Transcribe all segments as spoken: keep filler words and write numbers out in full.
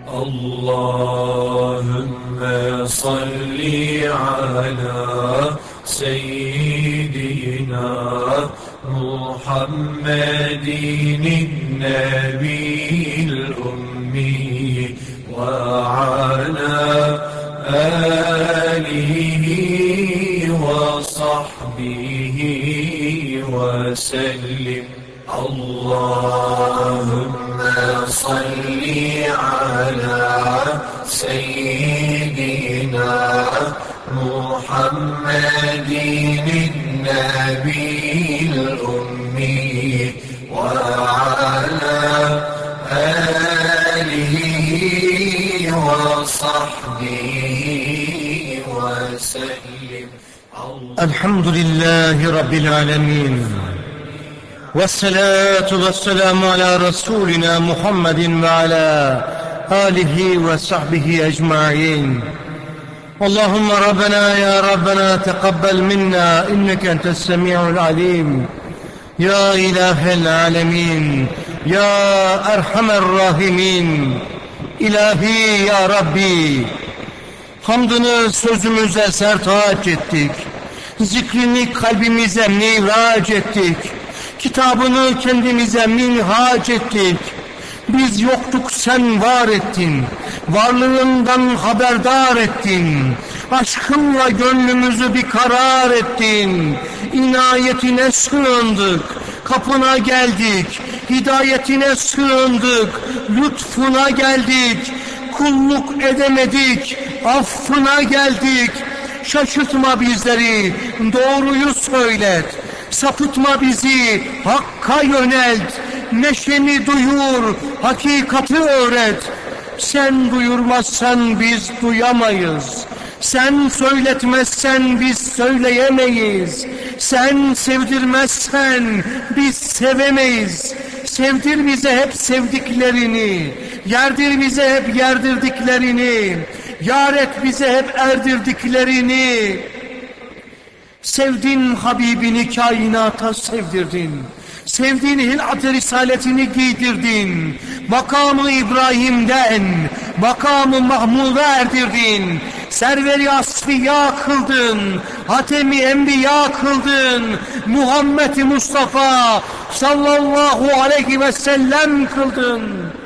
Allahümme salli ala seyyidina Muhammedin nebil ummi ve ala alihi ve sahbihi ve sellim. Allahümme salli ala seyyidina Muhammedin nebil ummi ve ala alihi ve sahbihi ve sellim. Elhamdülillahi Rabbil alemin. Vessalatu vesselamu ala Resulina Muhammedin ve ala alihi ve sahbihi ecmain. Allahümme Rabbena ya Rabbena teqabbel minna inneke entes semi'ul alim. Ya ilahel alemin, ya erhamer rahimin. İlahi ya Rabbi, hamdını sözümüze sertaç ettik, zikrini kalbimize miraç ettik, kitabını kendimize minhac ettik. Biz yoktuk, sen var ettin, varlığından haberdar ettin, aşkınla gönlümüzü bir karar ettin. İnayetine sığındık, kapına geldik, hidayetine sığındık, lütfuna geldik, kulluk edemedik, affına geldik. Şaşırtma bizleri, doğruyu söylet, sapıtma bizi, hakka yönelt, neşeni duyur, hakikati öğret. Sen duyurmazsan biz duyamayız, sen söyletmezsen biz söyleyemeyiz, sen sevdirmezsen biz sevemeyiz. Sevdir bize hep sevdiklerini, yerdir bize hep yerdirdiklerini, yar et bize hep erdirdiklerini. Sevdin Habibini kainata sevdirdin, sevdiğin hilat-ı risaletini giydirdin, makamı İbrahim'den makamı Mahmud'a erdirdin, serveri asfiya kıldın, hatemi enbiya kıldın, Muhammed-i Mustafa sallallahu aleyhi ve sellem kıldın.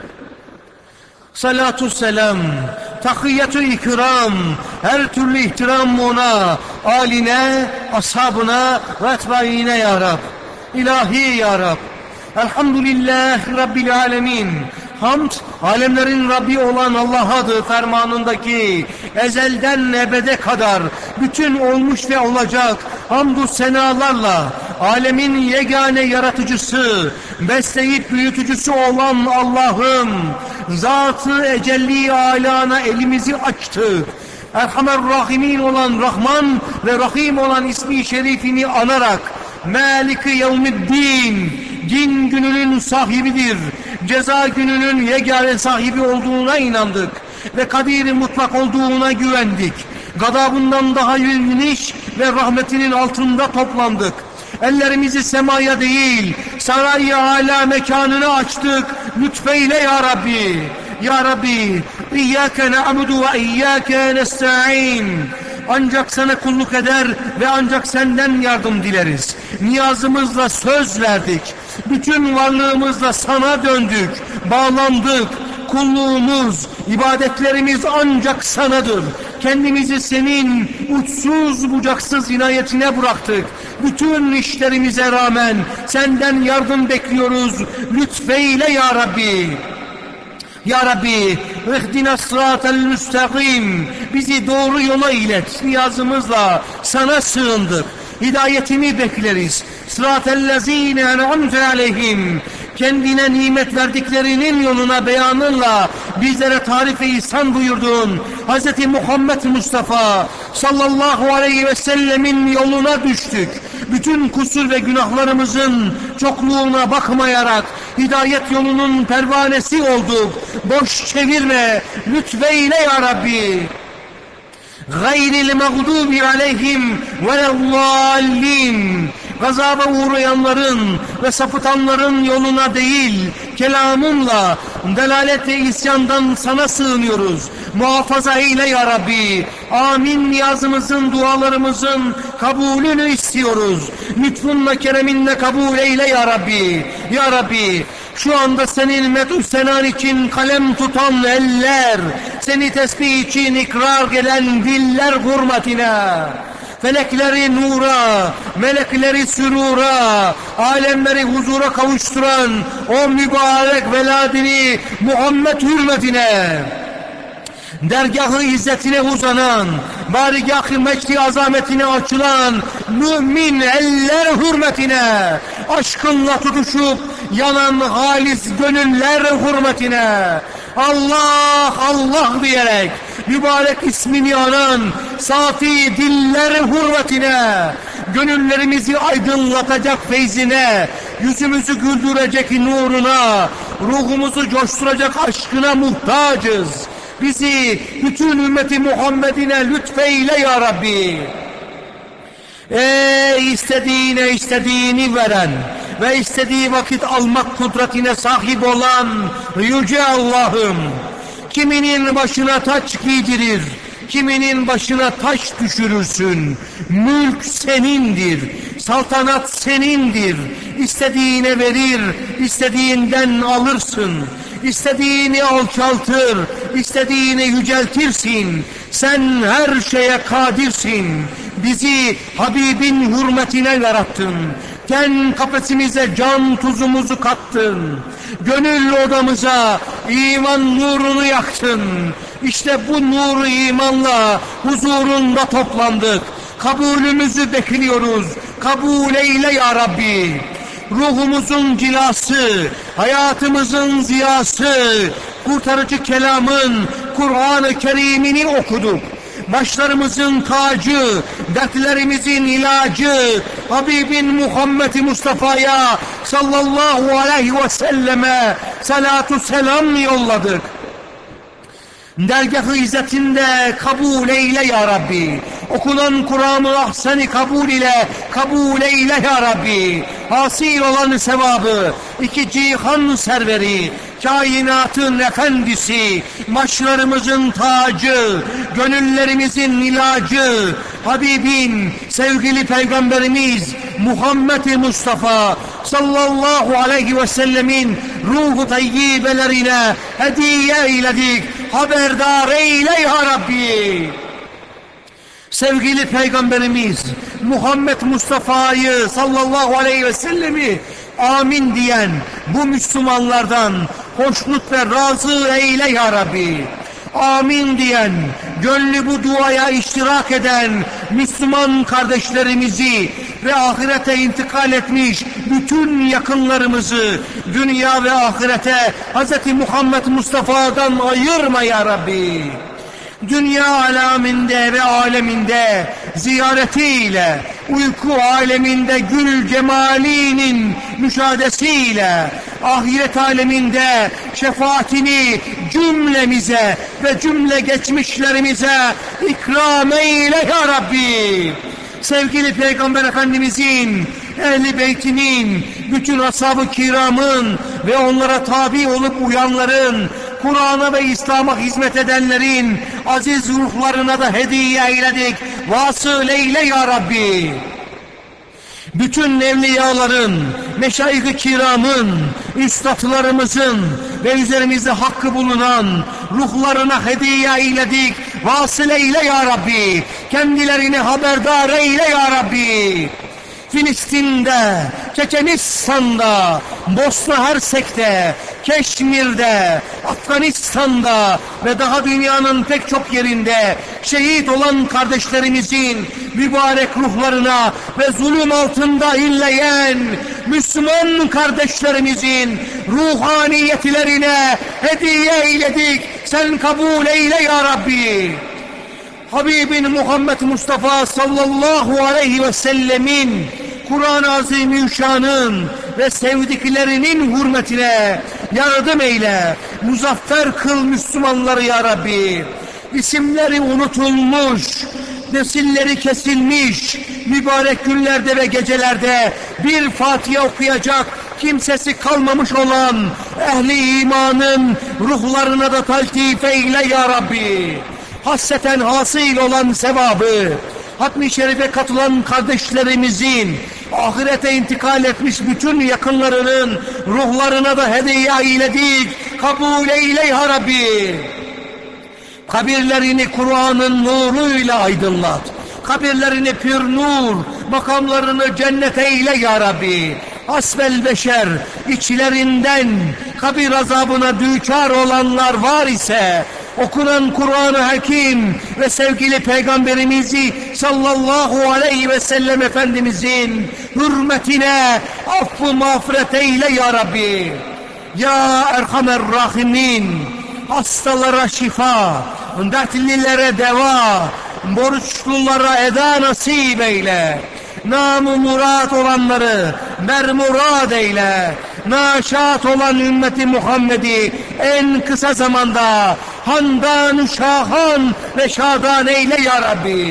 Salatu selam, tahiyyatü ikram, her türlü ihtiram ona, aline, ashabına ve etbaine ya Rab. İlahi ya Rab. Elhamdülillah Rabbil alemin. Hamd, alemlerin Rabbi olan Allah'adır fermanındaki ezelden ebede kadar bütün olmuş ve olacak hamdü senalarla alemin yegane yaratıcısı, besleyip büyütücüsü olan Allah'ım, zat-ı ecelli alana elimizi açtık. Erhamer Rahimin olan Rahman ve Rahim olan ismi şerifini anarak Malik-i Yevmiddin, din gününün sahibidir, ceza gününün yegane sahibi olduğuna inandık ve kadir-i mutlak olduğuna güvendik. Gadabından daha geniş ve rahmetinin altında toplandık. Ellerimizi semaya değil, saray-ı âlâ mekanını açtık. Lütfeyle ya Rabbi. Ya Rabbi, İyyâke na'budu ve İyyâke nesta'in. Ancak sana kulluk eder ve ancak senden yardım dileriz. Niyazımızla söz verdik. Bütün varlığımızla sana döndük, bağlandık. Kulluğumuz, ibadetlerimiz ancak sanadır. Kendimizi senin uçsuz bucaksız inayetine bıraktık. Bütün işlerimize rağmen senden yardım bekliyoruz. Lütfeyle ya Rabbi. Ya Rabbi, ihdina sıratel müstakim, bizi doğru yola ilet. Niyazımızla sana sığındık. Hidayetini bekleriz. Sıratellezine en'amte aleyhim, kendine nimet verdiklerinin yoluna beyanınla bizlere tarif-i ihsan buyurduğun Hz. Muhammed Mustafa sallallahu aleyhi ve sellemin yoluna düştük. Bütün kusur ve günahlarımızın çokluğuna bakmayarak hidayet yolunun pervanesi olduk. Boş çevirme, lütfeyle ya Rabbi. Gayril mağdubi aleyhim velezzallin. Gazaba uğrayanların ve sapıtanların yoluna değil, kelamınla delalet ve isyandan sana sığınıyoruz. Muhafaza eyle ya Rabbi. Amin. Niyazımızın, dualarımızın kabulünü istiyoruz. Lütfunla, kereminle kabul eyle ya Rabbi. Ya Rabbi, şu anda senin med'u senan için kalem tutan eller, seni tesbih için ikrar eden diller hürmetine, felekleri nura, melekleri sürura, alemleri huzura kavuşturan o mübarek veladini Muhammed hürmetine, dergahı izzetine uzanan, barigah-ı mecdi azametine açılan mümin eller hürmetine, aşkınla tutuşup yanan halis gönüller hürmetine, Allah Allah diyerek mübarek ismini anan safi diller hürmetine, gönüllerimizi aydınlatacak feyzine, yüzümüzü güldürecek nuruna, ruhumuzu coşturacak aşkına muhtacız. Bizi bütün ümmeti Muhammed'ine lütfeyle ya Rabbi. Ey istediğine istediğini veren ve istediği vakit almak kudretine sahip olan Yüce Allah'ım, kiminin başına taç giydirir, kiminin başına taş düşürürsün. Mülk senindir, saltanat senindir. İstediğine verir, istediğinden alırsın. İstediğini alçaltır, istediğini yüceltirsin. Sen her şeye kadirsin. Bizi Habibin hürmetine yarattın. Ten kafesimize can tuzumuzu kattın. Gönül odamıza iman nurunu yaktın. İşte bu nuru imanla huzurunda toplandık. Kabulümüzü bekliyoruz. Kabul eyle ya Rabbi. Ruhumuzun cilası, hayatımızın ziyası, kurtarıcı kelamın, Kur'an-ı Kerim'ini okuduk. Başlarımızın tacı, dertlerimizin ilacı, Habibin Muhammed Mustafa'ya sallallahu aleyhi ve selleme salatu selam yolladık. Dergah-ı izzetinde kabul eyle ya Rabbi. Okunan Kur'an-ı ahseni kabul ile kabul eyle ya Rabbi. Hasil olan sevabı, iki cihan serveri, kainatın efendisi, başlarımızın tacı, gönüllerimizin ilacı, Habibin, sevgili Peygamberimiz Muhammed Mustafa sallallahu aleyhi ve sellemin ruhu tayyibelerine hediye eyledik. Haberdar eyle ya Rabbi. Sevgili Peygamberimiz Muhammed Mustafa'yı sallallahu aleyhi ve sellemi amin diyen bu Müslümanlardan hoşnut ve razı eyle ya Rabbi. Amin diyen, gönlü bu duaya iştirak eden Müslüman kardeşlerimizi ve ahirete intikal etmiş bütün yakınlarımızı dünya ve ahirete Hz. Muhammed Mustafa'dan ayırma ya Rabbi. Dünya aleminde ve aleminde ziyaretiyle, uyku aleminde gül cemalinin müşahadesiyle, ahiret aleminde şefaatini cümlemize ve cümle geçmişlerimize ikram eyle ya Rabbi. Sevgili Peygamber Efendimizin, Ehl-i Beytinin, bütün ashab-ı kiramın ve onlara tabi olup uyanların, Kur'an'a ve İslam'a hizmet edenlerin aziz ruhlarına da hediye eyledik. Vasıl eyle ya Rabbi. Bütün evliyaların, meşayih-i kiramın, üstadlarımızın ve üzerimizde hakkı bulunan ruhlarına hediye eyledik. Vasıl eyle ya Rabbi. Kendilerini haberdar eyle ya Rabbi. Filistin'de, Çeçenistan'da, Bosna Hersek'te, Keşmir'de, Afganistan'da ve daha dünyanın pek çok yerinde şehit olan kardeşlerimizin mübarek ruhlarına ve zulüm altında inleyen Müslüman kardeşlerimizin ruhaniyetlerine hediye eyledik. Sen kabul eyle ya Rabbi. Habibin Muhammed Mustafa sallallahu aleyhi ve sellemin Kur'an-ı Azimüşşan'ın ve sevdiklerinin hürmetine yardım eyle. Muzaffer kıl Müslümanları ya Rabbi. İsimleri unutulmuş, nesilleri kesilmiş, mübarek günlerde ve gecelerde bir Fatiha okuyacak kimsesi kalmamış olan ehli imanın ruhlarına da taltif eyle ya Rabbi. Hasreten hasıl olan sevabı, hatmi şerife katılan kardeşlerimizin, ahirete intikal etmiş bütün yakınlarının ruhlarına da hediye eyledik. Kabul eyle ya Rabbi. Kabirlerini Kur'an'ın nuruyla aydınlat. Kabirlerini pür nur, makamlarını cennet eyle ya Rabbi. Asbel beşer, içlerinden kabir azabına düçar olanlar var ise, okunan Kur'an-ı Hakim ve sevgili Peygamberimizi sallallahu aleyhi ve sellem Efendimizin hürmetine affı mağfiret eyle ya Rabbi. Ya Erhamer Rahimin, hastalara şifa, dertlilere deva, borçlulara eda nasip eyle. Nam-ı murat olanları mermurad eyle. Naşat olan ümmeti Muhammed'i en kısa zamanda handan-ı şahan ve şadan eyle ya Rabbi.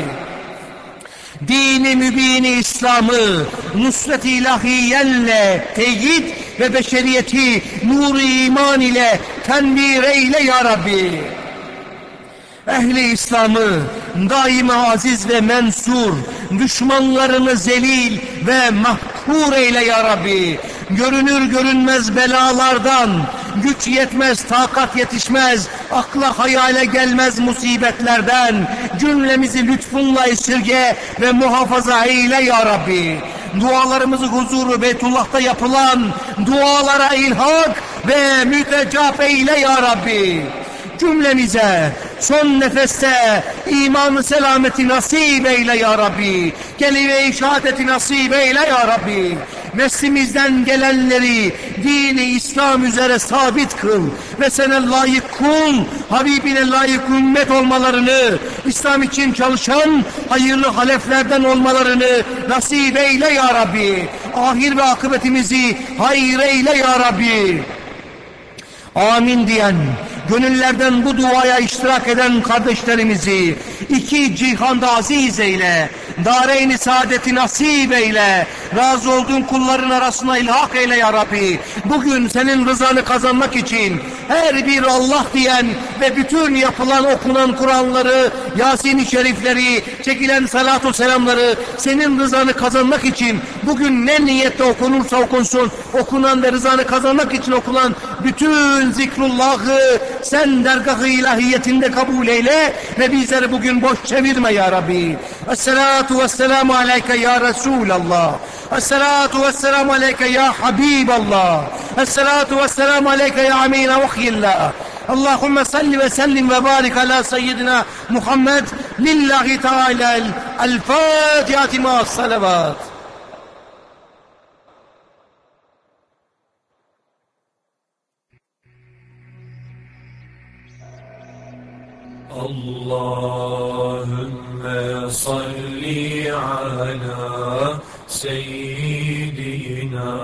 Dini mübini İslam'ı nusret-i ilahiyenle teyit ve beşeriyeti nur-i iman ile tenvir eyle ya Rabbi. Ehli İslam'ı daima aziz ve mensur, düşmanlarını zelil ve mahkur eyle ya Rabbi. Görünür görünmez belalardan, güç yetmez, takat yetişmez, akla hayale gelmez musibetlerden cümlemizi lütfunla esirge ve muhafaza eyle ya Rabbi. Dualarımızı huzuru Beytullah'ta yapılan dualara ilhak ve mütecap eyle ya Rabbi. Cümlemize son nefeste imanı selameti nasip eyle ya Rabbi. Kelime-i şehadeti nasip eyle ya Rabbi. Neslimizden gelenleri dini İslam üzere sabit kıl ve sana layık kul, Habibine layık ümmet olmalarını, İslam için çalışan hayırlı haleflerden olmalarını nasip eyle ya Rabbi. Ahir ve akıbetimizi hayır eyle ya Rabbi. Amin diyen, gönüllerden bu duaya iştirak eden kardeşlerimizi iki cihanda aziz eyle, dâreyn-i saadeti nasip eyle, razı olduğun kulların arasına ilhak eyle ya Rabbi. Bugün senin rızanı kazanmak için her bir Allah diyen ve bütün yapılan okunan Kur'anları, Yasin-i Şerifleri, çekilen salatu selamları senin rızanı kazanmak için bugün ne niyette okunursa okunsun, okunan ve rızanı kazanmak için okunan bütün zikrullahı sen dergah-ı ilahiyetinde kabul eyle ve bizleri bugün boş çevirme ya Rabbi. Esselatu vesselamu aleyke ya Resulallah. Esselatu vesselamu aleyke ya Habiballah. Esselatu vesselamu aleyke ya amine vahyillah. Allahümme salli ve sellim ve barik ala seyyidina Muhammed. Lillahi Teala el-Fatihati ma'as salavat. Allahümme salli ala seyyidina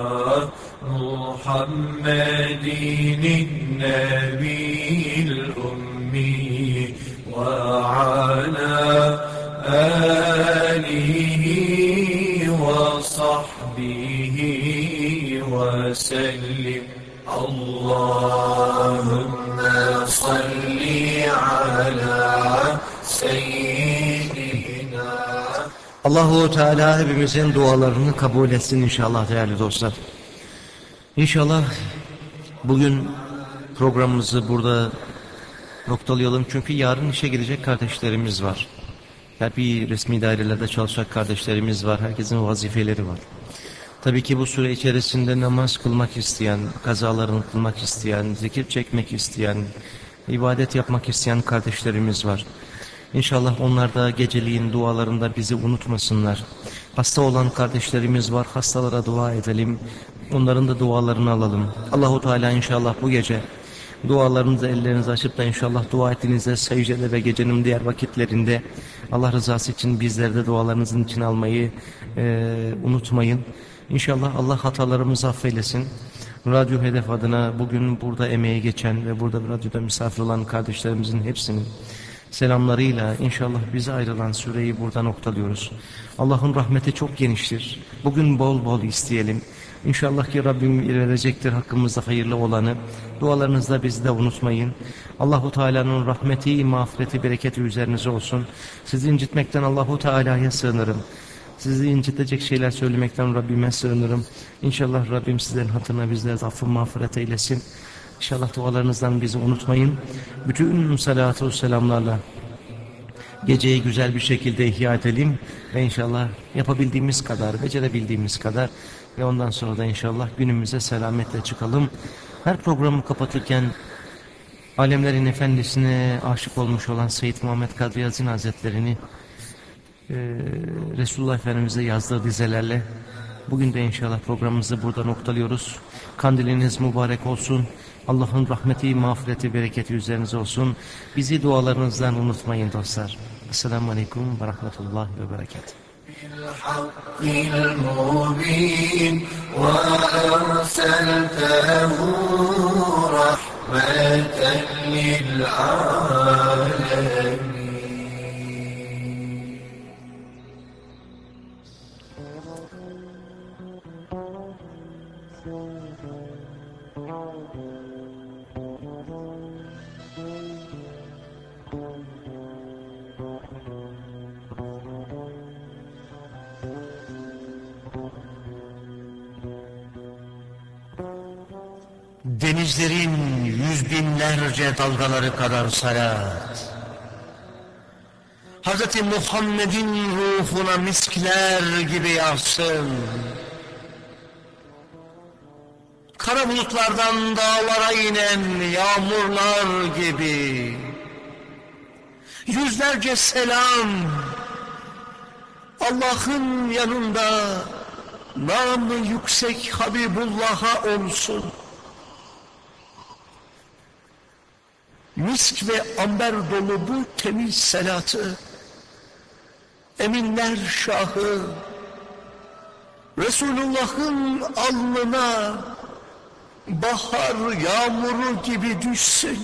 Muhammedin nebil ummi ve ala alihi ve sahbihi ve sellim. Allahümme salli ala seyyidina. Allahu Teala hepimizin dualarını kabul etsin inşallah değerli dostlar. İnşallah bugün programımızı burada noktalayalım. Çünkü yarın işe girecek kardeşlerimiz var. Her bir resmi dairelerde çalışacak kardeşlerimiz var. Herkesin vazifeleri var. Tabii ki bu süre içerisinde namaz kılmak isteyen, kazalarını kılmak isteyen, zikir çekmek isteyen, ibadet yapmak isteyen kardeşlerimiz var. İnşallah onlar da geceliğin dualarında bizi unutmasınlar. Hasta olan kardeşlerimiz var, hastalara dua edelim. Onların da dualarını alalım. Allahu Teala inşallah bu gece dualarınızı ellerinizi açıp da inşallah dua ettiğinizde secdede ve gecenin diğer vakitlerinde Allah rızası için bizleri de dualarınızın için almayı e, unutmayın. İnşallah Allah hatalarımızı affeylesin. Radyo Hedef adına bugün burada emeği geçen ve burada radyoda misafir olan kardeşlerimizin hepsinin selamlarıyla inşallah bize ayrılan süreyi burada noktalıyoruz. Allah'ın rahmeti çok geniştir. Bugün bol bol isteyelim. İnşallah ki Rabbim verecektir hakkımızda hayırlı olanı. Dualarınızda bizi de unutmayın. Allahu Teala'nın rahmeti, mağfireti, bereketi üzerinize olsun. Sizi incitmekten Allahu Teala'ya sığınırım. Sizi incitecek şeyler söylemekten Rabbime sığınırım. İnşallah Rabbim sizlerin hatırına bizlere affı mağfiret eylesin. İnşallah dualarınızdan bizi unutmayın. Bütün salatu selamlarla geceyi güzel bir şekilde ihya edelim ve inşallah yapabildiğimiz kadar, becerebildiğimiz kadar ve ondan sonra da inşallah günümüze selametle çıkalım. Her programı kapatırken alemlerin efendisine aşık olmuş olan Seyyid Muhammed Kadri Yazin Hazretlerini e, Resulullah Efendimiz'e yazdığı dizelerle bugün de inşallah programımızı burada noktalıyoruz. Kandiliniz mübarek olsun. Allah'ın rahmeti, mağfireti, bereketi üzerinize olsun. Bizi dualarınızdan unutmayın dostlar. Esselamu Aleyküm ve Rahmetullah ve Berekatuhu. بالحق المبين وأرسلته رحمة للعالمين. Denizlerin yüz binlerce dalgaları kadar salat, Hazreti Muhammed'in ruhuna miskler gibi yağsın. Kara bulutlardan dağlara inen yağmurlar gibi yüzlerce selam Allah'ın yanında namı yüksek Habibullah'a olsun. Misk ve amber dolu bu temiz selatı eminler şahı Resulullah'ın alnına bahar yağmuru gibi düşsün.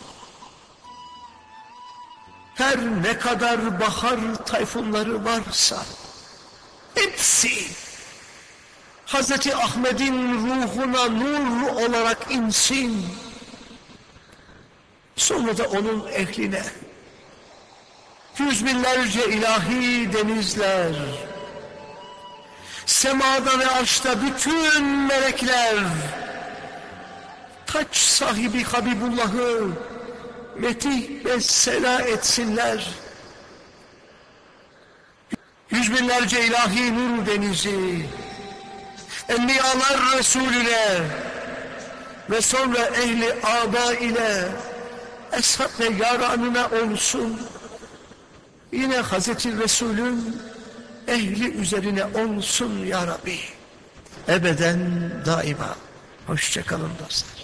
Her ne kadar bahar tayfunları varsa hepsi Hazreti Ahmet'in ruhuna nur olarak insin. Sonra da onun ehline yüz binlerce ilahi denizler, semada ve arşta bütün melekler, taç sahibi Habibullah'ı metih ve sena etsinler. Yüz binlerce ilahi nur denizi, Enbiyalar Resulüne ve sonra ehli âbâ ile Eshab ve yaranına olsun. Yine Hazreti Resul'ün ehli üzerine olsun ya Rabbi. Ebeden daima. Hoşça kalın dostlar.